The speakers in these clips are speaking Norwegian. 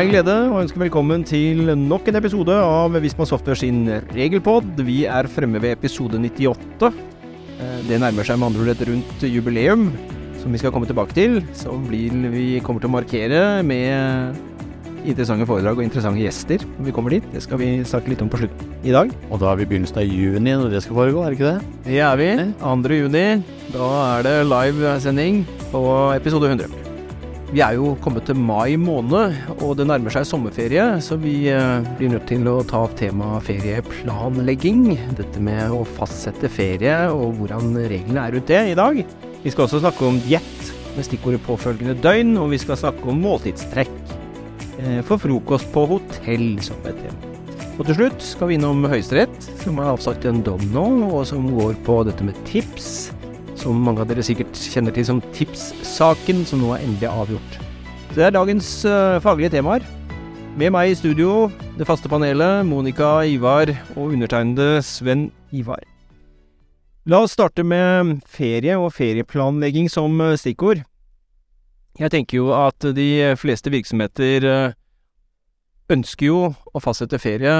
en glede å ønske velkommen til nok en episode av Visma Software sin regelpod. Vi er fremme ved episode 98. Det nærmer seg med andre ord et rundt jubileum, som vi skal komme tilbake til, som vi kommer til å markere med interessante foredrag og interessante gjester når vi kommer dit. Det skal vi snakke litt om på slutten i dag. Og da er vi begynnelsen av juni når det skal foregå, er det ikke det? Det er vi. 2. juni. Da er det live sending på episode 100. Vi er jo kommet til mai måned, og det nærmer seg sommerferie, så vi blir nødt til å ta opp tema ferieplanlegging. Dette med å fastsette ferie og hvordan reglene er rundt det i dag. Vi skal også snakke om diett med stikkordet påfølgende døgn, og vi skal snakke om måltidstrekk for frokost på hotell som et tema. Og til slutt skal vi innom Høyesterett, som har avsagt en dom nå, og som går på dette med tips, som mange av dere sikkert kjenner til som tipssaken, som nå er endelig avgjort. Så det er dagens faglige temaer. Med meg i studio, det faste panelet, Monica, Ivar og undertegnede Sven Ivar. La oss starte med ferie og ferieplanlegging som stikkord. Jeg tenker jo at de fleste virksomheter ønsker jo å fastsette ferie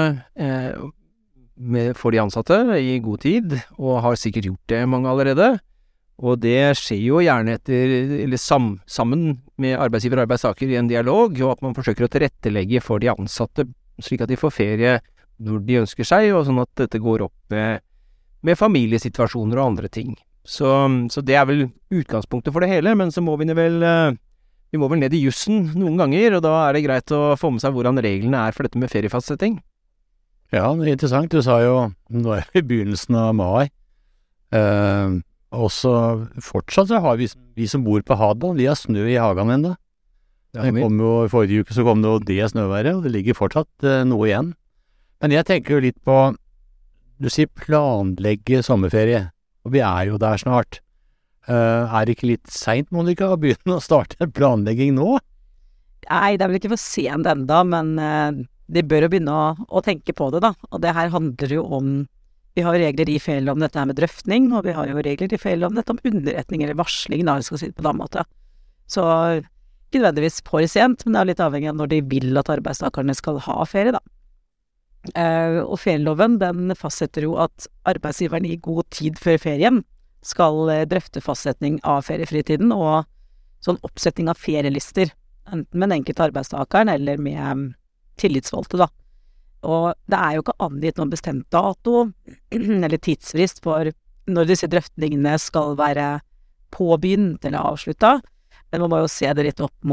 for de ansatte i god tid, og har sikkert gjort det mange allerede. Og det skjer jo gjerne sammen med arbeidsgiver og arbeidstaker i en dialog, og at man forsøker å tilrettelegge for de ansatte, slik at de får ferie når de ønsker seg, og sånn at dette går opp med familiesituasjoner og andre ting. Så det er vel utgangspunktet for det hele, men så må vi vel ned i jussen noen ganger, og da er det greit å få med seg hvordan reglene er for dette med feriefastsetting. Ja, det er interessant. Du sa jo, nå er vi i begynnelsen av mai, og så fortsatt så har vi som bor på Hadeland, vi har snø i hagen enda. I forrige uke så kom det jo det snøværet, og det ligger fortsatt noe igjen. Men jeg tenker jo litt på, du sier planlegge sommerferie, og vi er jo der snart. Er det ikke litt sent, Monica, å begynne å starte en planlegging nå? Nei, det er vel ikke for sent enda, men de bør jo begynne å tenke på det da. Og det her handler jo om, vi har regler i ferieloven om dette her med drøftning, og vi har jo regler i ferieloven om dette om underretning eller varsling, da, jeg skal si det på den måten. Så ikke nødvendigvis for sent, men det er litt avhengig av når de vil at arbeidstakerne skal ha ferie da. Og ferieloven, den fastsetter jo at arbeidsgiveren i god tid før ferien skal drøfte fastsetning av feriefritiden og sånn oppsetting av ferielister, enten med den enkelte arbeidstakeren eller med tillitsvalgte da. Og det er jo ikke angitt noen bestemt dato eller tidsfrist for når disse drøftingene skal være påbegynt eller avsluttet, men man må jo se det litt opp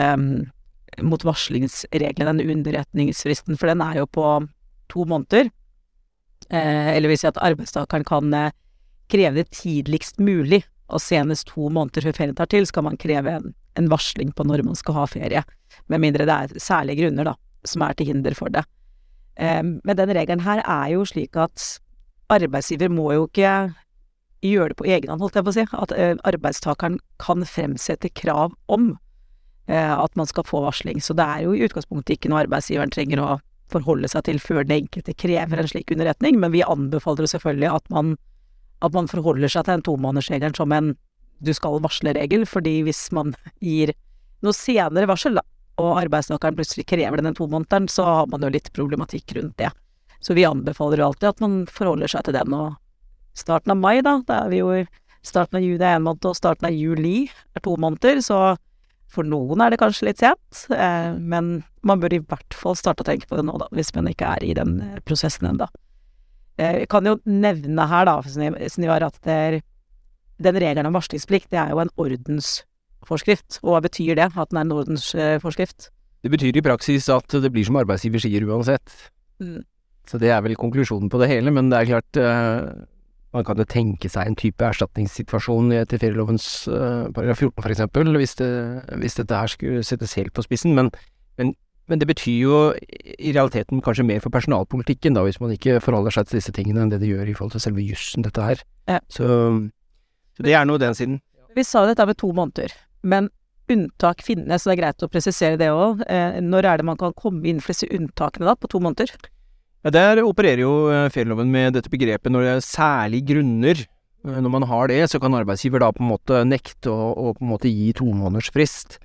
mot varslingsreglene, den underretningsfristen, for den er jo på 2 måneder, eller vil si at arbeidstakeren kan kreve det tidligst mulig, og senest 2 måneder før ferien tar til, skal man kreve en varsling på når man skal ha ferie, med mindre det er særlige grunner da, som er til hinder for det. Men den regelen her er jo slik at arbeidsgiver må jo ikke gjøre det på egen hånd, holdt jeg på å si, at arbeidstakeren kan fremsette krav om at man skal få varsling, så det er jo i utgangspunktet ikke noe arbeidsgiveren trenger å forholde seg til før den enkelte krever en slik underretning, men vi anbefaler selvfølgelig at man forholder seg til en 2-månedersregelen som en du skal varsle-regel, fordi hvis man gir noe senere varsel da, og arbeidstakeren plutselig krever den 2 månederen, så har man jo litt problematikk rundt det. Så vi anbefaler jo alltid at man forholder seg til den, og starten av mai da er vi jo i starten av juni 1 måned, og starten av juli 2 måneder, så for noen er det kanskje litt sent, men man bør i hvert fall starte å tenke på det nå da, hvis man ikke er i den prosessen enda. Jeg kan jo nevne her da, Snivar, at den regelen om varslingsplikt, det er jo en ordensforskrift. Og hva betyr det, at den er en ordensforskrift? Det betyr i praksis at det blir som arbeidsgiver sier uansett. Så det er vel konklusjonen på det hele, men det er klart, man kan jo tenke seg en type erstatningssituasjon til ferielovens paragraf 14 for eksempel, hvis dette her skulle settes helt på spissen, men det betyr jo i realiteten kanskje mer for personalpolitikken da, hvis man ikke forholder seg til disse tingene enn det gjør i forhold til selve jussen dette her. Ja. Så det er noe den siden. Vi sa dette med 2 måneder, men unntak finnes, så det er greit å presisere det også. Når er det man kan komme inn for disse unntakene da, på 2 måneder? Ja, der opererer jo ferieloven med dette begrepet når det er særlige grunner. Når man har det, så kan arbeidsgiver da på en måte nekte å på en måte gi 2 måneders frist.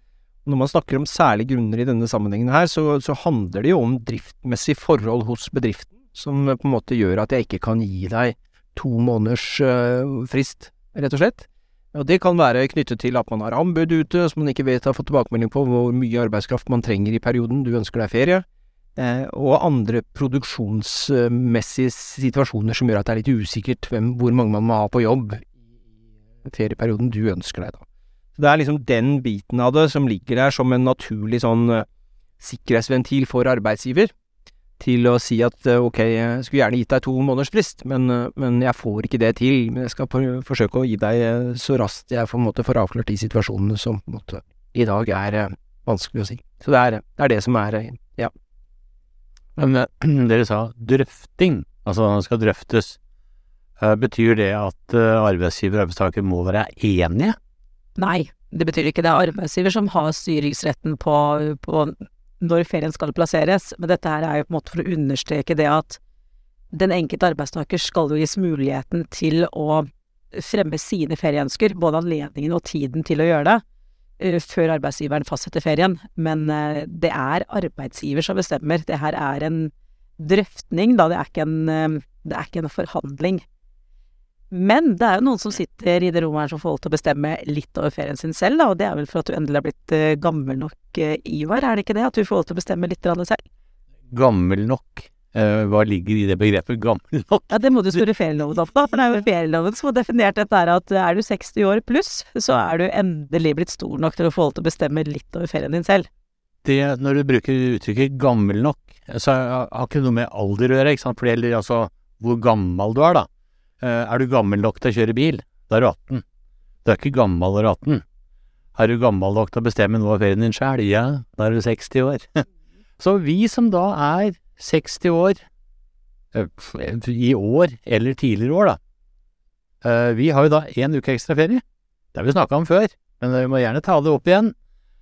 Når man snakker om særlige grunner i denne sammenhengen her, så handler det jo om driftmessig forhold hos bedriften, som på en måte gjør at jeg ikke kan gi deg 2 måneders frist, rett og slett. Og det kan være knyttet til at man har anbud ute, som man ikke vet har fått tilbakemelding på hvor mye arbeidskraft man trenger i perioden du ønsker deg ferie, og andre produksjonsmessige situasjoner som gjør at det er litt usikkert hvor mange man må ha på jobb i ferieperioden du ønsker deg da. Så det er liksom den biten av det som ligger der som en naturlig sånn sikkerhetsventil for arbeidsgiver, til å si at ok, jeg skulle gjerne gitt deg 2 måneders frist, men jeg får ikke det til, men jeg skal forsøke å gi deg så raskt jeg på en måte får avklart de situasjonene som på en måte i dag er vanskelig å si. Så det er det som ja. Men dere sa drøfting, altså det skal drøftes. Betyr det at arbeidsgiver og arbeidstaker må være enige? Nei, det betyr ikke det. Er arbeidsgiver som har styringsretten på når ferien skal plasseres, men dette her er jo på en måte for å understreke det at den enkelte arbeidstaker skal jo gis muligheten til å fremme sine ferieønsker, både anledningen og tiden til å gjøre det, før arbeidsgiveren fastsetter ferien, men det er arbeidsgiver som bestemmer. Det her er en drøftning, da det er ikke en forhandling. Men det er jo noen som sitter i det rommet her som får lov til å bestemme litt over ferien sin selv, da, og det er vel for at du endelig har blitt gammel nok, Ivar, er det ikke det? At du får lov til å bestemme litt selv? Gammel nok? Hva ligger i det begrepet gammel nok? Ja, det må du spørre ferieloven opp da, for det er jo ferieloven som har definert dette her, at er du 60 år pluss, så er du endelig blitt stor nok til å få lov til å bestemme litt over ferien din selv. Det, når du bruker uttrykket gammel nok, så har ikke noe med alder å gjøre, ikke sant? For det gjelder altså hvor gammel du er da. Er du gammel nok til å kjøre bil? Da er du 18. Du er ikke gammel og 18. Er du gammel nok til å bestemme noe av ferien din selv? Ja, da er du 60 år. Så vi som da er 60 år, i år eller tidligere år da, vi har jo da 1 uke ekstra ferie. Det har vi snakket om før, men vi må gjerne ta det opp igjen.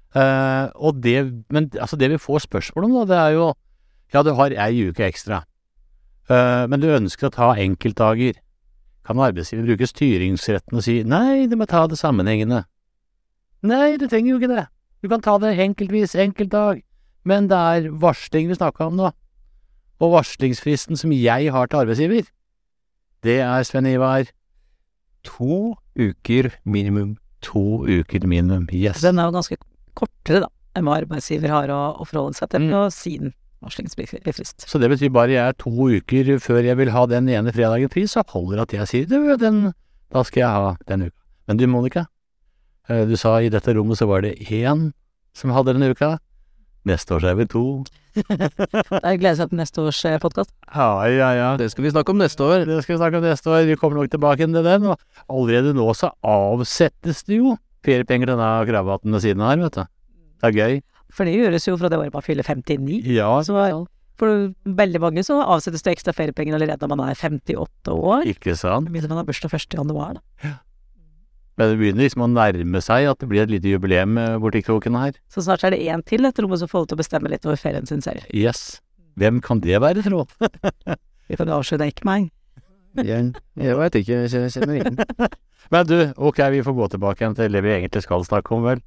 Men altså det vi får spørsmål om da, det er jo, ja, du har 1 uke ekstra, men du ønsker å ta enkeltdager. Kan arbeidsgiver bruke styringsretten og si, nei, du må ta det sammenhengende. Nei, du trenger jo ikke det. Du kan ta det enkeltvis, enkeltdag. Men det er varsling vi snakker om nå. Og varslingsfristen som jeg har til arbeidsgiver, det er, Sven Ivar, 2 uker minimum. 2 uker minimum, yes. Den er jo ganske kortere da, enn hva arbeidsgiver har å forholde seg til og sin varslingsfrist. Så det betyr bare jeg er 2 uker før jeg vil ha den ene fredagen fri, så holder at jeg sier det, da skal jeg ha den uka. Men du, Monica, du sa i dette rommet så var det 1 som hadde den uka. Neste år så er vi 2. Jeg gleder seg til neste års podcast. Ja. Det skal vi snakke om neste år. Vi kommer nok tilbake til den, og allerede nå så avsettes det jo feriepenger til denne kravaten ved siden her, vet du. Det er gøy. For det gjøres jo fra det året man fyller 59. Ja. Så for veldig mange så avsettes det ekstra feriepenger allerede når man er 58 år. Ikke sant? Hvis man har bursdag 1. januar da. Ja. Men det begynner liksom å nærme seg at det blir et lite jubileum borti kroken her. Så snart er det 1 til etter rommet som får lov til å bestemme litt over ferien sin selv. Yes. Hvem kan det være, tro? Vi kan avskjønne ikke meg. Jeg vet ikke, jeg kjenner ingen. Men du, ok, vi får gå tilbake igjen til det vi egentlig skal snakke om, vel.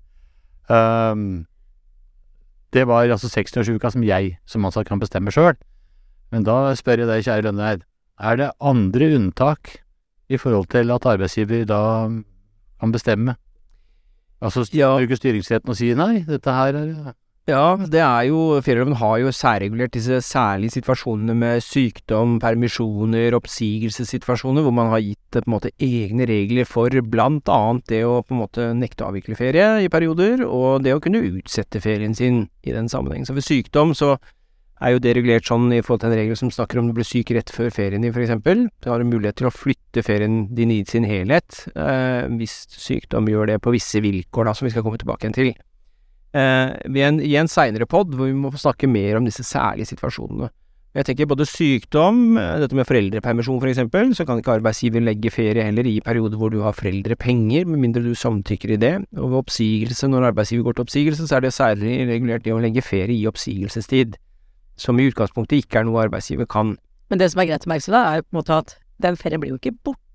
Det var altså 60-årsuka som jeg som ansatt kan bestemme selv. Men da spør jeg deg, kjære Lønneid, er det andre unntak i forhold til at arbeidsgiver da kan bestemme? Altså bruke styringsretten og si nei, dette her er... Ja, det er jo, ferieloven har jo særregulert disse særlige situasjonene med sykdom, permisjoner, oppsigelsessituasjoner, hvor man har gitt på en måte egne regler for blant annet det å på en måte nekte å avvikle ferie i perioder, og det å kunne utsette ferien sin i den sammenhengen. Så ved sykdom så er jo det regulert sånn i forhold til en regel som snakker om du blir syk rett før ferien din, for eksempel. Du har en mulighet til å flytte ferien din i sin helhet, hvis sykdom gjør det på visse vilkår da, som vi skal komme tilbake igjen til. I en senere podd hvor vi må snakke mer om disse særlige situasjonene. Jeg tenker både sykdom, dette med foreldrepermisjon for eksempel, så kan ikke arbeidsgiver legge ferie heller i perioder hvor du har foreldrepenger, med mindre du samtykker i det. Og ved oppsigelse, når arbeidsgiver går til oppsigelse, så er det særlig regulert det å legge ferie i oppsigelsestid, som i utgangspunktet ikke er noe arbeidsgiver kan. Men det som er greit å merke seg da, er jo på en måte at den ferien blir jo ikke borte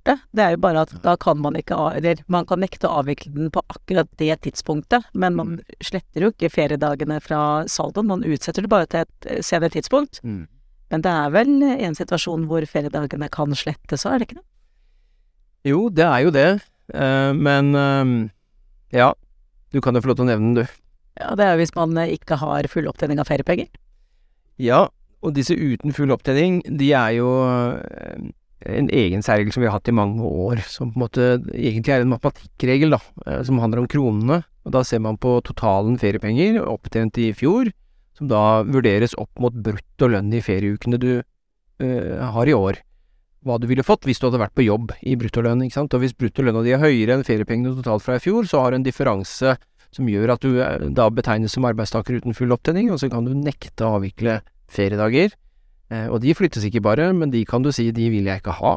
borte. Det er jo bare at da kan man ikke, eller man kan nekte å avvikle den på akkurat det tidspunktet, men man sletter jo ikke feriedagene fra saldoen, man utsetter det bare til et senere tidspunkt. Men det er vel en situasjon hvor feriedagene kan slettes, så er det ikke det? Jo, det er jo det, men ja, du kan jo få lov til å nevne den, du. Ja, det er hvis man ikke har full opptjening av feriepenger. Ja, og disse uten full opptjening, de er jo en egen særregel som vi har hatt i mange år, som på en måte egentlig er en matematikkregel da, som handler om kronene, og da ser man på totalen feriepenger opptjent i fjor, som da vurderes opp mot brutto lønn i ferieukene du har i år. Hva du ville fått hvis du hadde vært på jobb i bruttolønn, ikke sant? Og hvis bruttolønna di er høyere enn feriepengene totalt fra i fjor, så har du en differanse som gjør at du da betegnes som arbeidstaker uten full opptjening, og så kan du nekte å avvikle feriedager. Og de flyttes ikke bare, men de kan du si, de vil jeg ikke ha.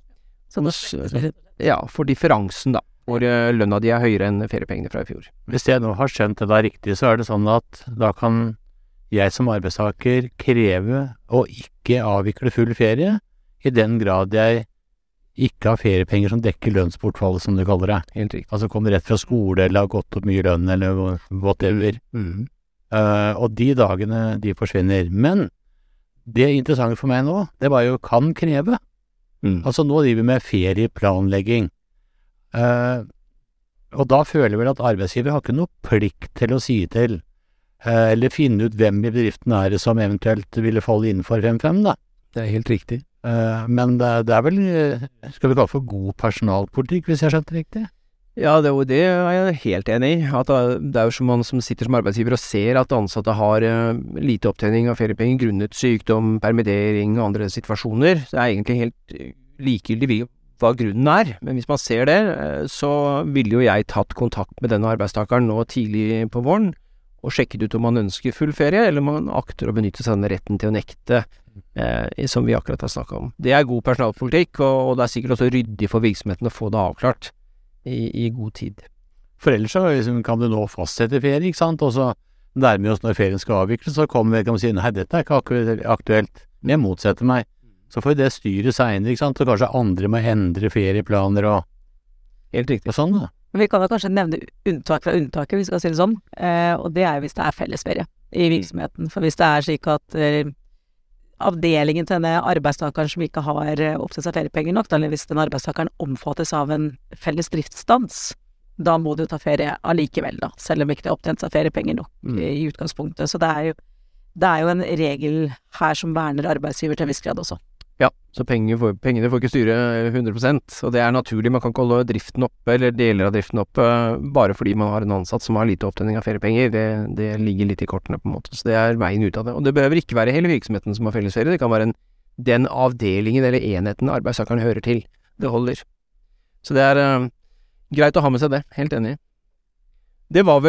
Ja, for differansen da, hvor lønna di er høyere enn feriepengene fra i fjor. Hvis jeg nå har skjønt det da riktig, så er det sånn at da kan jeg som arbeidstaker kreve å ikke avvikle full ferie, i den grad jeg ikke har feriepenger som dekker lønnsbortfallet, som du kaller det. Helt riktig. Altså kommer rett fra skole, eller har gått opp mye lønn, eller whatever. Og de dagene, de forsvinner. Men det interessante for meg nå, det var jo kan kreve. Altså nå driver vi med ferieplanlegging. Og da føler jeg vel at arbeidsgiver har ikke noe plikt til å si til, eller finne ut hvem i bedriften er det som eventuelt ville falle innenfor 5-5 da. Det er helt riktig. Men det er vel, skal vi kalle for god personalpolitikk, hvis jeg skjønner det riktig? Ja, det er jeg helt enig i. At det er jo som man som sitter som arbeidsgiver og ser at ansatte har lite opptjening av feriepenger grunnet sykdom, permittering og andre situasjoner. Det er egentlig helt likegyldig hva grunnen er. Men hvis man ser det, så ville jo jeg tatt kontakt med denne arbeidstakeren nå tidlig på våren og sjekket ut om man ønsker full ferie, eller om man akter å benytte seg av den retten til å nekte, som vi akkurat har snakket om. Det er god personalpolitikk, og det er sikkert også ryddig for virksomheten å få det avklart i god tid. For ellers så kan du nå fastsette ferie, ikke sant? Og så nærmer vi oss når ferien skal avvikles, så kommer vi og sier, nei, dette er ikke aktuelt, jeg motsetter meg. Så får det styre senere, ikke sant? Så kanskje andre må endre ferieplaner og helt riktig. Og sånn da. Vi kan da kanskje nevne unntak fra unntaket, hvis vi skal si det sånn, og det er hvis det er fellesferie i virksomheten. For hvis det er slik at avdelingen til denne arbeidstakeren som ikke har opptatt seg feriepenger nok, eller hvis den arbeidstakeren omfattes av en felles driftsstans, da må du ta ferie allikevel da, selv om ikke det er opptjent seg feriepenger nok i utgangspunktet. Så det er jo en regel her som verner arbeidsgiver til en viss grad også. Ja, så pengene får ikke styre 100%, og det er naturlig. Man kan ikke holde driften oppe, eller deler av driften oppe, bare fordi man har en ansatt som har lite opptjening av feriepenger. Det ligger litt i kortene på en måte, så det er veien ut av det. Og det behøver ikke være hele virksomheten som har fellesferie, det kan være den avdelingen eller enheten arbeidstakeren hører til. Det holder. Så det er greit å ha med seg det, helt enig. Det var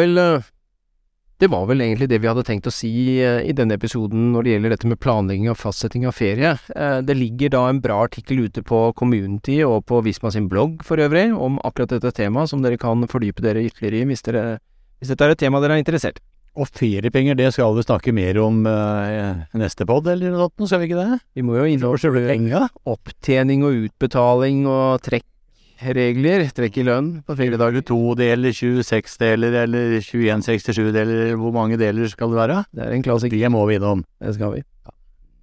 vel egentlig det vi hadde tenkt å si i denne episoden når det gjelder dette med planlegging og fastsetting av ferie. Det ligger da en bra artikkel ute på Community og på Visma sin blogg for øvrig om akkurat dette temaet, som dere kan fordype dere ytterligere i hvis dette er et tema dere er interessert. Og feriepenger, det skal vi snakke mer om neste podd, eller noe sånt, skal vi ikke det? Vi må jo innom opptjening og utbetaling og trekkregler, trekk i lønn på feriedager. 2 deler, 26 deler, eller 21,67 deler, hvor mange deler skal det være? Det er en klassiker. Det må vi innom. Det skal vi. Ja.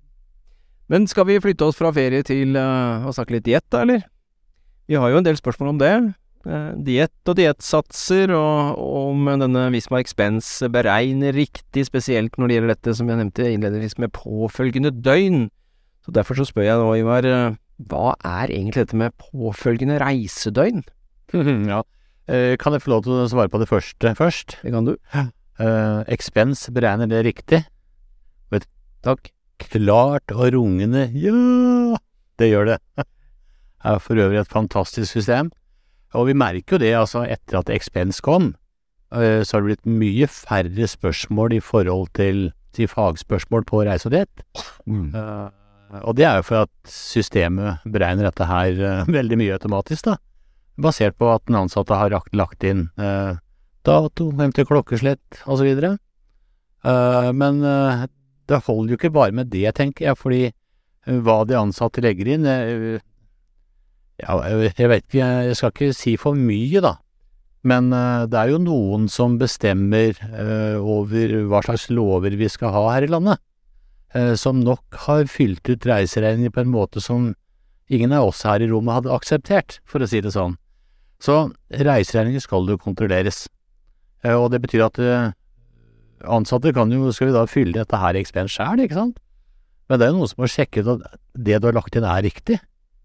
Men skal vi flytte oss fra ferie til å snakke litt diett da, eller? Vi har jo en del spørsmål om det. Diett og diettsatser, og om denne Visma Expense beregner riktig, spesielt når det gjelder dette som jeg nevnte innledningsvis med påfølgende døgn. Så derfor så spør jeg nå, Ivar, hva er egentlig dette med påfølgende reisedøgn? Ja, kan jeg få lov til å svare på det første først? Det kan du. Expense beregner det riktig. Takk. Klart og rungende, ja, det gjør det. Det er for øvrig et fantastisk system. Og vi merker jo det, altså, etter at Expense kom, så har det blitt mye færre spørsmål i forhold til fagspørsmål på reise og diett. Og det er jo for at systemet beregner dette her veldig mye automatisk da, basert på at den ansatte har lagt inn dato, eventuelt klokkeslett og så videre. Men det holder jo ikke bare med det, tenker jeg, fordi hva de ansatte legger inn, Ja, jeg vet ikke, jeg skal ikke si for mye da, men det jo noen som bestemmer over hva slags lover vi skal ha her i landet, som nok har fylt ut reiseregninger på en måte som ingen av oss her i rommet hadde akseptert, for å si det sånn. Så reiseregninger skal jo kontrolleres, og det betyr at ansatte skal vi da fylle dette her i expense selv, ikke sant? Men det jo noen som har sjekket at det du har lagt inn riktig.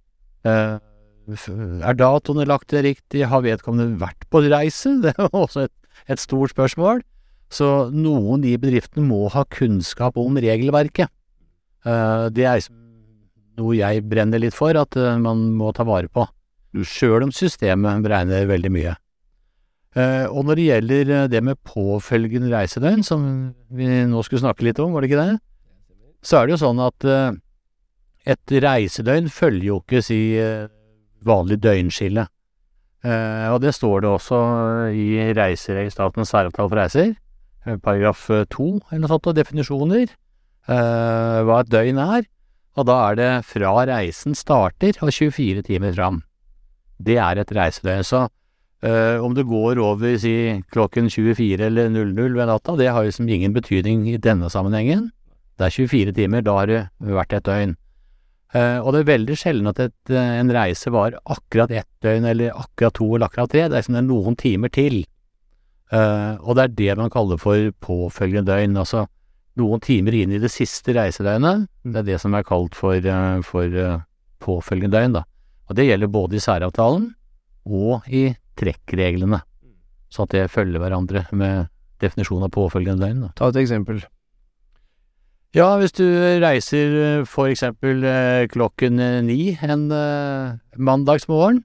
Datoene lagt inn riktig? Har vedkommende vært på reise? Det også et stort spørsmål. Så noen i bedriften må ha kunnskap om regelverket. Det noe jeg brenner litt for, at man må ta vare på. Selv om systemet beregner veldig mye. Og når det gjelder det med påfølgende reisedøgn, som vi nå skulle snakke litt om, var det ikke det? Så det jo sånn at et reisedøgn følger jo ikke vanlig døgnskille. Og det står det også i Statens særavtale for reiser, paragraf 2 eller noe sånt, og definisjoner, hva et døgn og da det fra reisen starter og 24 timer fram. Det et reisedøgn, så om det går over klokken 24 eller 00 ved natta, det har liksom ingen betydning i denne sammenhengen. Det 24 timer, da har det vært et døgn. Og det veldig sjelden at en reise var akkurat ett døgn, eller akkurat 2 eller akkurat 3. Det liksom noen timer til. Og det det man kaller for påfølgende døgn, altså noen timer inn i det siste reisedøgnet. Det det som kalt for påfølgende døgn da. Og det gjelder både i særavtalen og i trekkreglene, så at det følger hverandre med definisjonen av påfølgende døgn da. Ta et eksempel. Ja, hvis du reiser for eksempel klokken 9 en mandagsmorgen,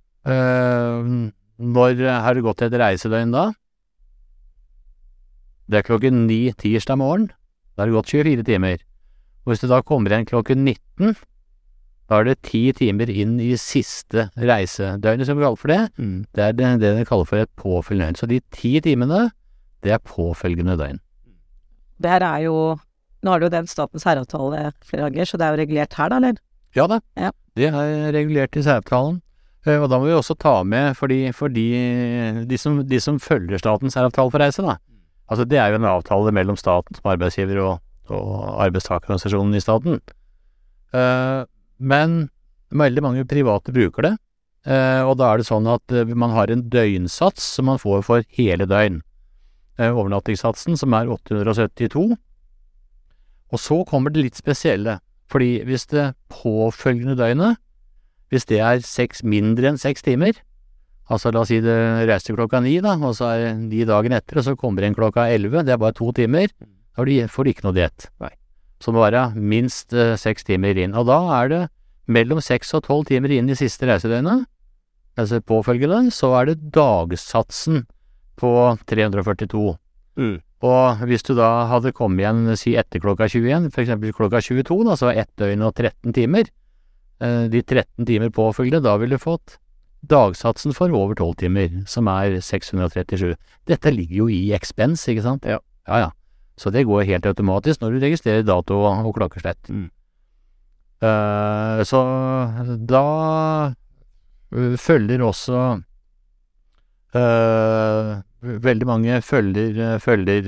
når har det gått et reisedøgn da? Det klokken 9 tirsdag morgen, da har det gått 24 timer. Og hvis du da kommer igjen klokken 19, da det 10 timer inn i siste reisedøgnet, som vi kaller for det. Det det vi kaller for et påfølgende døgn. Så de 10 timene, det påfølgende døgn. Det her jo, nå har det jo den statens særavtale flere ganger, så det jo regulert her da, eller? Ja da, ja. Det regulert i særavtalen. Og da må vi også ta med, fordi de som følger statens særavtale for reise da, altså det jo en avtale mellom staten som arbeidsgiver og arbeidstakerorganisasjonen i staten. Men veldig mange private bruker det, og da det sånn at man har en døgnsats som man får for hele døgn. Overnattingssatsen som 872. Og så kommer det litt spesielle, fordi hvis det påfølgende døgnet, hvis det mindre enn 6 timer, altså la oss si det reiser klokka 9 da, og så 9 dagen etter, og så kommer det inn klokka 11, det bare 2 timer, da får de ikke noe diett. Nei. Så det må være minst 6 timer inn, og da det mellom 6 og 12 timer inn i siste reisedøgnet, altså påfølgende, så det dagsatsen på 342. Og hvis du da hadde kommet igjen, etter klokka 21, for eksempel klokka 22, da, så 1 døgn og 13 timer, de 13 timer påfølgende, da ville du fått dagsatsen for over 12 timer, som 637. Dette ligger jo i expense, ikke sant? Ja. Ja. Så det går helt automatisk når du registrerer dato og klokkeslett. Så da følger også veldig mange følger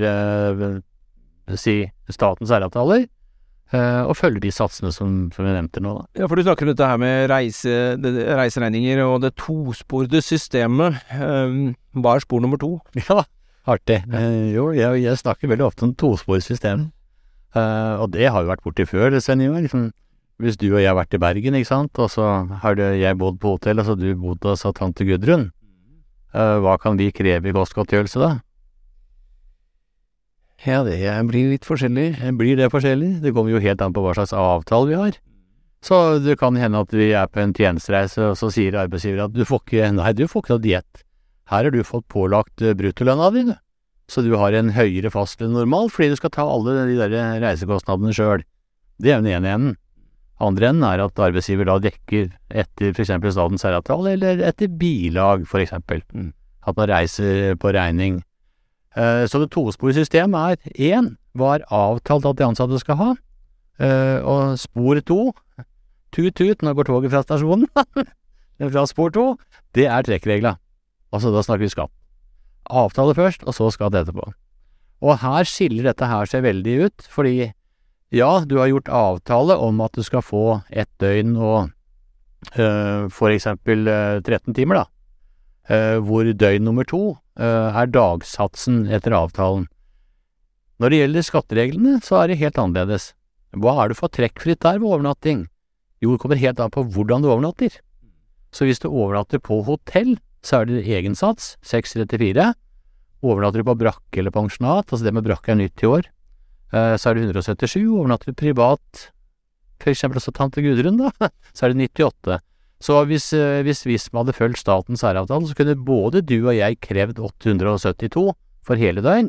statens særavtaler og følger de satsene som vi nevnte nå da. Ja, for du snakker om dette her med reiseregninger og det tosporede systemet. Hva spor nummer 2? Ja, artig. Jo, jeg snakker veldig ofte om tosporsystem. Og det har jo vært borti før, Sven Ivar. Liksom, hvis du og jeg har vært i Bergen, ikke sant? Og så har jeg bodd på hotell, og så har du bodd hos tante Gudrun. Hva kan vi kreve i kostgodtgjørelse da? Ja, det blir litt forskjellig. Blir det forskjellig? Det kommer jo helt an på hva slags avtale vi har. Så det kan hende at vi på en tjenestereise, og så sier arbeidsgiver at du får ikke noe diett. Her har du fått pålagt bruttolønna di, så du har en høyere fastlønn normalt, fordi du skal ta alle de der reisekostnadene selv. Det den ene enden. Andre enden at arbeidsgiver da dekker etter for eksempel statens særavtale, eller etter bilag, for eksempel. At man reiser på regning. Så det tosporede systemet 1, hva avtalt at de ansatte skal ha, og spor 2, tut-tut, nå går toget fra stasjonen, fra spor 2, det trekkregler. Altså da snakker vi skatt. Avtale først, og så skatt etterpå. Og her skiller dette her seg veldig ut, fordi ja, du har gjort avtale om at du skal få 1 døgn og for eksempel 13 timer da, hvor døgn nummer 2 dagsatsen etter avtalen. Når det gjelder skattereglene, så det helt annerledes. Hva det for trekkfritt der ved overnatting? Jo, det kommer helt an på hvordan du overnatter. Så hvis du overnatter på hotell, så det egen sats, 6,34. Overnatter du på brakke eller pensjonat, altså det med brakke nytt i år, så det 177. Overnatter du privat, for eksempel også tante Gudrun da, så det 98. Så hvis man hadde følt statens særavtale, så kunne både du og jeg krevd 872 for hele døgn,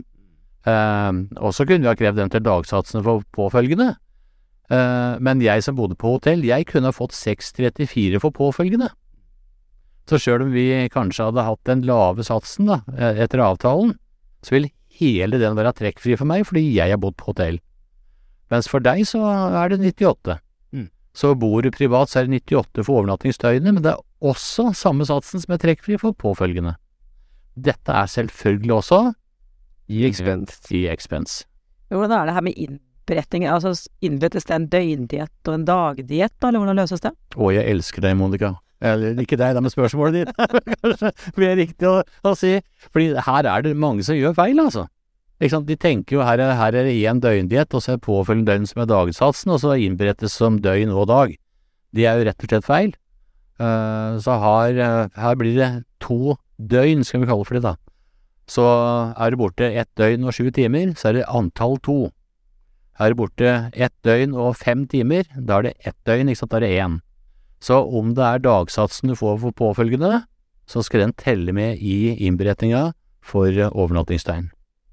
og så kunne vi ha krevd den til dagsatsene for påfølgende. Men jeg som bodde på hotell, jeg kunne ha fått 6,34 for påfølgende. Så selv om vi kanskje hadde hatt den lave satsen da, etter avtalen, så vil hele den være trekkfri for meg, fordi jeg har bodd på hotell. Mens for deg så det 98. Så bor du privat, så det 98 for overnattingsdøgnet, men det også samme satsen som trekkfri for påfølgende. Dette selvfølgelig også i expense. Hvordan det her med innberetning? Altså innberettes det en døgndiett og en dagdiett, eller hvordan løses det? Å, jeg elsker deg, Monica. Eller ikke deg, det med spørsmålet ditt. Kanskje mer riktig å si. Fordi her det mange som gjør feil, altså. Ikke sant? De tenker jo her det en døgndiett, og så påfølgende døgn som dagsatsen, og så innberettes som døgn og dag. Det jo rett og slett feil. Så her blir det 2 døgn, skal vi kalle for det da. Så det borte 1 døgn og 7 timer, så det antall 2. Det borte 1 døgn og 5 timer, da det 1 døgn, ikke sant, da det 1. Så om det dagsatsen du får for påfølgende, så skal den telle med i innberetninga for overnattingsdøgn.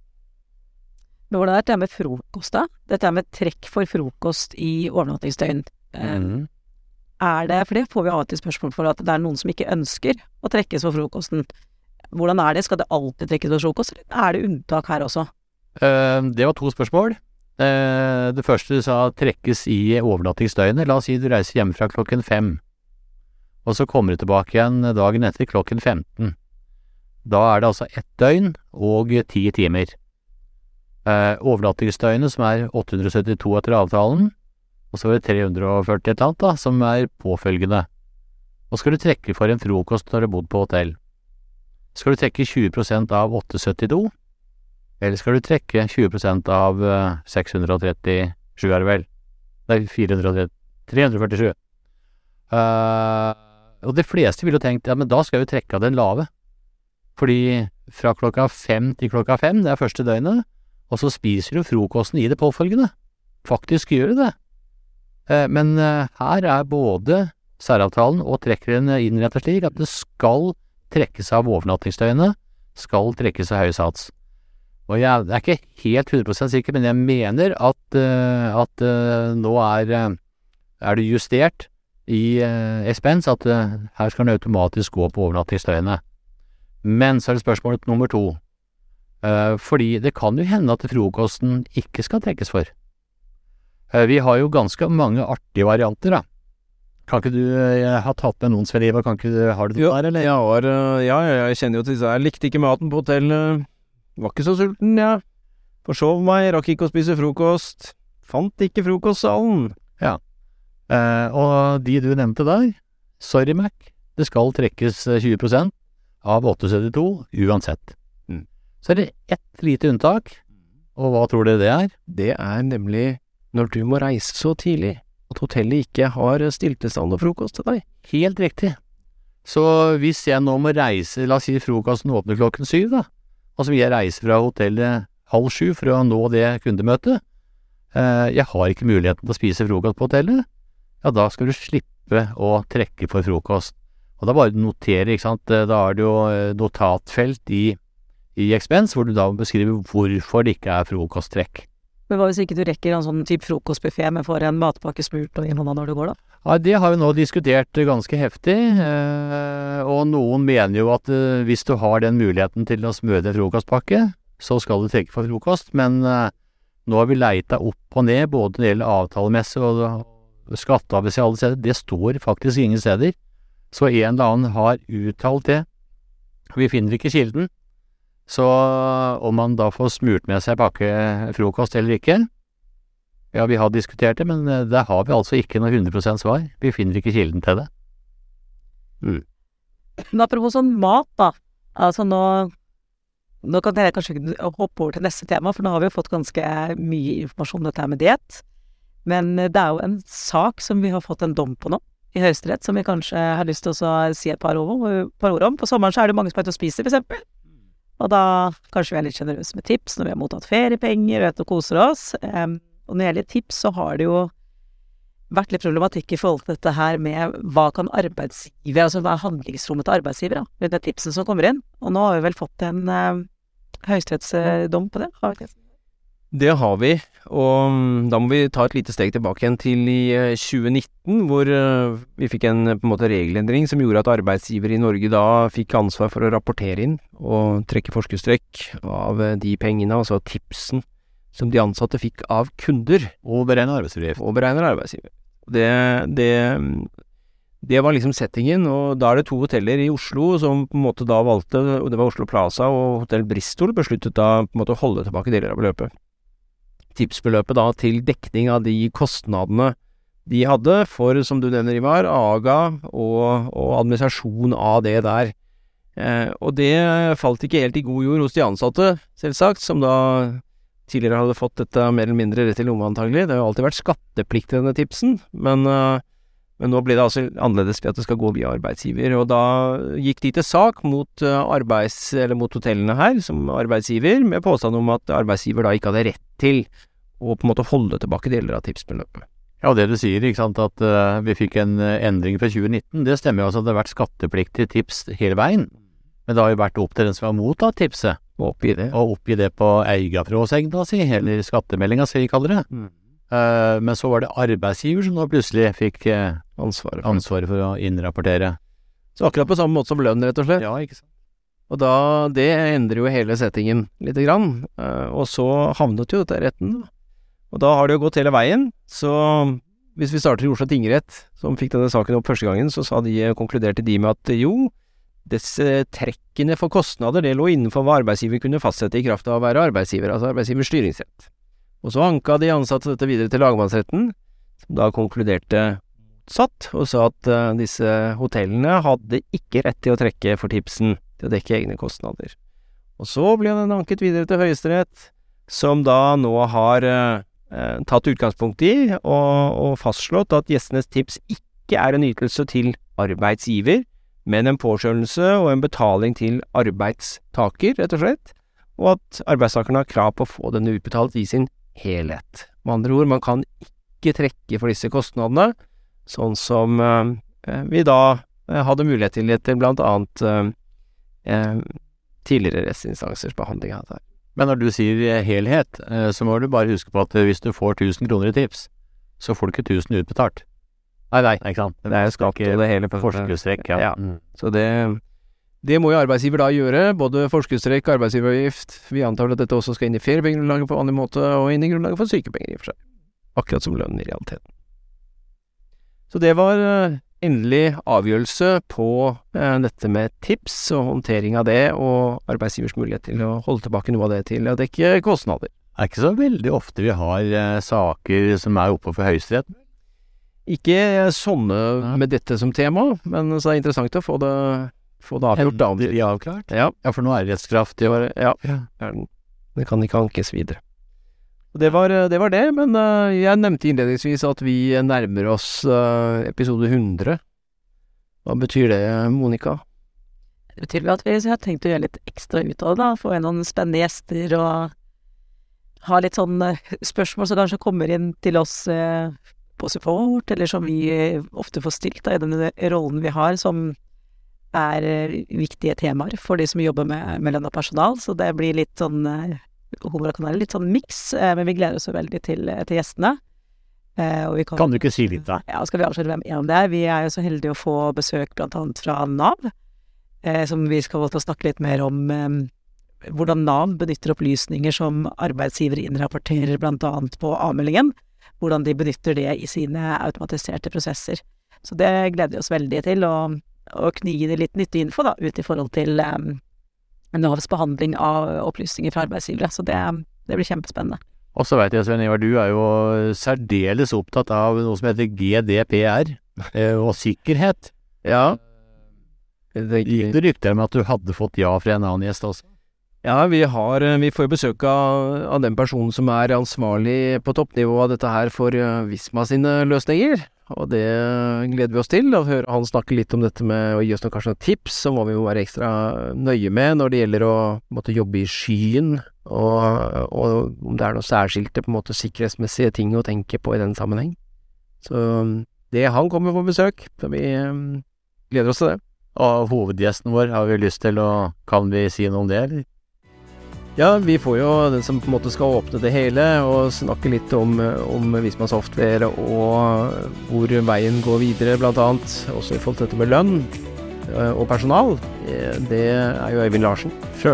Men hvordan dette med frokost da? Dette med trekk for frokost i overnattingsdøgn. Det, for det får vi alltid spørsmål for at det noen som ikke ønsker å trekkes for frokosten. Hvordan det? Skal det alltid trekkes for frokost, eller det unntak her også? Det var 2 spørsmål. Det første du sa trekkes i overnattingsdøgnet. La oss si du reiser hjemme fra klokken 5, og så kommer du tilbake igjen dagen etter klokken 15. Da det altså 1 døgn og 10 timer. Overnattingsdøgnet som 872 etter avtalen, og så det 340 et eller annet da, som påfølgende. Og skal du trekke for en frokost når du har bodd på hotell? Skal du trekke 20% av 872? Eller skal du trekke 20% av 637 det vel? Nei, 347. Og de fleste ville jo tenkt, ja, men da skal vi trekke av den lave. Fordi fra klokka 5 til klokka 5, det første døgnet, og så spiser du frokosten i det påfølgende. Faktisk gjør du det. Men her både særavtalen og trekkeren innrettet slik at det skal trekkes av overnattingsdøgnet, skal trekkes av høy sats. Og jeg ikke helt 100% sikker, men jeg mener at nå det justert i expense, at her skal den automatisk gå på overnattingsdøgnet. Men så det spørsmålet nummer 2. Fordi det kan jo hende at frokosten ikke skal trekkes for. Vi har jo ganske mange artige varianter da. Kan ikke du ha tatt med noen, Sven Ivar? Har du det der, eller? Jeg kjenner jo til disse. Jeg likte ikke maten på hotellet. Var ikke så sulten, ja. Forsov meg, rakk ikke å spise frokost. Fant ikke frokostsalen. Ja. Og de du nevnte der, sorry Mac, det skal trekkes 20% av 872 uansett. Så det ett lite unntak, og hva tror dere det er? Det er nemlig når du må reise så tidlig, at hotellet ikke har stiltestand og frokost til deg. Helt riktig. Så hvis jeg nå må reise, la oss si frokosten åpner klokken 7 da, og så vil jeg reise fra hotellet 6:30 for å nå det kundemøtet, jeg har ikke muligheten til å spise frokost på hotellet, ja da skal du slippe å trekke for frokost. Og da bare notere, ikke sant, da er det jo notatfelt i expense, hvor du da beskriver hvorfor det ikke er frokosttrekk. Men hva hvis ikke du rekker en sånn type frokostbuffet med for en matpakke smurt og i hånda når du går da? Ja, det har vi nå diskutert ganske heftig, og noen mener jo at hvis du har den muligheten til å smøre en frokostpakke, så skal du trekke for frokost, men nå har vi leita opp og ned, både når det gjelder avtalemesse og skatteavvis i alle steder. Det står faktisk ingen steder Så en eller annen har uttalt det. Vi finner ikke kilden. Så om man da får smurt med seg frokost eller ikke, ja, vi har diskutert det, men der har vi altså ikke noe 100% svar. Vi finner ikke kilden til det. Men apropos sånn mat da, altså nå kan jeg kanskje hoppe over til neste tema, for nå har vi jo fått ganske mye informasjon om dette her med diett. Men det er jo en sak som vi har fått en dom på nå, i Høyesterett, som vi kanskje har lyst til å si et par ord om. På sommeren så er det mange som er ute og spiser, for eksempel. Og da kanskje vi er litt generøse med tips når vi har mottatt feriepenger, vet og koser oss. Og når det gjelder tips, så har det jo vært litt problematikk i forhold til dette her med hva kan arbeidsgiver, altså hva er handlingsrommet til arbeidsgiver da, med det tipsen som kommer inn. Og nå har vi vel fått en høyesterettsdom på det, har vi ikke? Det har vi, og da må vi ta et lite steg tilbake igjen til i 2019, hvor vi fikk en på en måte regelendring som gjorde at arbeidsgiver i Norge da fikk ansvar for å rapportere inn og trekke forskuddstrekk av de pengene, altså tipsen som de ansatte fikk av kunder. Og beregner arbeidsgiver. Det var liksom settingen, og da er det 2 hoteller i Oslo som på en måte da valgte, og det var Oslo Plaza og Hotell Bristol, besluttet da på en måte å holde tilbake deler av beløpet. Tipsbeløpet da til dekning av de kostnadene de hadde for, som du nevner Ivar, AGA og administrasjon av det der. Og det falt ikke helt i god jord hos de ansatte, selvsagt, som da tidligere hadde fått dette mer eller mindre rett i lomma antagelig. Det har jo alltid vært skatteplikt til denne tipsen, men nå blir det altså annerledes ved at det skal gå via arbeidsgiver, og da gikk de til sak mot mot hotellene her, som arbeidsgiver, med påstand om at arbeidsgiver da ikke hadde rett til å på en måte holde tilbake deler av tipsbeløpet. Ja, det du sier, ikke sant, at vi fikk en endring fra 2019, det stemmer jo altså at det har vært skattepliktig tips hele veien, men det har jo vært opp til den som har mottatt tipset, og oppgi det på eigarfråsegna si, eller skattemeldinga si, kaller det. Men så var det arbeidsgiver som da plutselig fikk ansvaret for å innrapportere. Så akkurat på samme måte som lønn, rett og slett. Ja, ikke sant. Og da, det endrer jo hele settingen litt grann, og så havnet jo dette i retten. Og da har det jo gått hele veien, så hvis vi starter i Oslo tingrett, som fikk denne saken opp første gangen, så konkluderte de med at jo, disse trekkene for kostnader, det lå innenfor hva arbeidsgiver kunne fastsette i kraft av å være arbeidsgiver, altså arbeidsgivers styringsrett. Og så anka de ansatte dette videre til lagmannsretten, som da konkluderte motsatt, og sa at disse hotellene hadde ikke rett til å trekke for tipsen til å dekke egne kostnader. Og så ble den anket videre til Høyesterett, som da nå har tatt utgangspunkt i og fastslått at gjestenes tips ikke er en ytelse til arbeidsgiver, men en påskjønnelse og en betaling til arbeidstaker, rett og slett, og at arbeidstakerne har krav på å få denne utbetalt i sin helhet. Med andre ord, man kan ikke trekke for disse kostnadene, sånn som vi da hadde mulighet til etter blant annet tidligere rettsinstansers behandling av dette. Men når du sier helhet, så må du bare huske på at hvis du får 1000 kroner i tips, så får du ikke 1000 utbetalt. Nei, ikke sant? Det er jo skatt og det hele forskuddsrekk, ja. Så det må jo arbeidsgiver da gjøre, både forskuddsrekk, arbeidsgiveravgift. Vi antar at dette også skal inn i feriepengegrunnlaget på vanlig måte, og inn i grunnlaget for sykepenger i og for seg. Akkurat som lønnen i realiteten. Så det var endelig avgjørelse på dette med tips og håndtering av det, og arbeidsgivers mulighet til å holde tilbake noe av det til å dekke kostnader. Det er ikke så veldig ofte vi har saker som er oppe for Høyesterett. Ikke sånne med dette som tema, men så er det interessant å få det avgjort. Endelig avklart? Ja, for nå er det rettskraftig. Ja. Det kan ikke ankes videre. Og det var det, men jeg nevnte innledningsvis at vi nærmer oss episode 100. Hva betyr det, Monica? Det betyr at vi har tenkt å gjøre litt ekstra ut av det, da. Få inn noen spennende gjester og ha litt sånn spørsmål som kanskje kommer inn til oss på support, eller som vi ofte får stilt da, i den rollen vi har, som er viktige temaer for de som jobber med lønn og personal, så det blir litt sånn hovedkanalen, litt sånn mix, men vi gleder oss veldig til gjestene. Og kan du ikke si litt da? Ja, skal vi avsløre hvem en av det er? Vi er jo så heldige å få besøk blant annet fra NAV, som vi skal få snakke litt mer om hvordan NAV benytter opplysninger som arbeidsgiver innrapporterer blant annet på avmeldingen, hvordan de benytter det i sine automatiserte prosesser. Så det gleder vi oss veldig til, og å knyge litt nyttig info da, ut i forhold til Navs behandling av opplysninger fra arbeidsgivere. Så det blir kjempespennende. Og så vet jeg, Sven Ivar, du er jo særdeles opptatt av noe som heter GDPR og sikkerhet. Ja. Gikk det rykter om at du hadde fått ja fra en annen gjest også? Ja, vi får jo besøk av den personen som er ansvarlig på toppnivå av dette her for Visma sine løsninger. Og det gleder vi oss til, å høre han snakke litt om dette med å gi oss kanskje noen tips, så må vi jo være ekstra nøye med når det gjelder å måtte jobbe i skyen, og om det er noen særskilte på en måte sikkerhetsmessige ting å tenke på i den sammenheng. Så han kommer på besøk, så vi gleder oss til det. Og hovedgjesten vår, har vi lyst til kan vi si noe om det, eller? Ja, vi får jo den som på en måte skal åpne det hele, og snakke litt om Visma Software, og hvor veien går videre, blant annet, også i forhold til dette med lønn og personal. Det er jo Øyvind Larsen.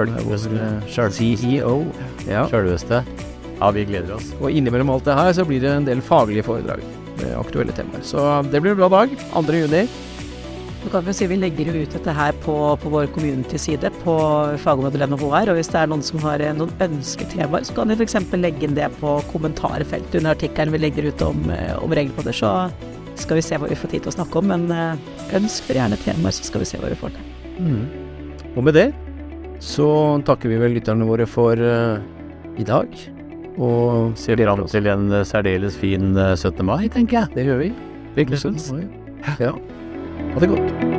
CEO. Ja. Selveste. Ja, vi gleder oss. Og innimellom alt det her, så blir det en del faglige foredrag med aktuelle temaer. Så det blir en bra dag, 2. juni. Så kan vi si vi legger jo ut dette her på vår community-side på fagområdet.HR, og hvis det er noen som har noen ønsketemaer, så kan de for eksempel legge inn det på kommentarfeltet under artikkelen vi legger ut om regelkoder, så skal vi se hva vi får tid til å snakke om, men ønsker gjerne temaer, så skal vi se hva vi får til. Og med det, så takker vi vel lytterne våre for i dag, og ser fram til en særdeles fin 17. mai, tenker jeg. Det gjør vi. Virkelig synes. Ja. Ha det godt.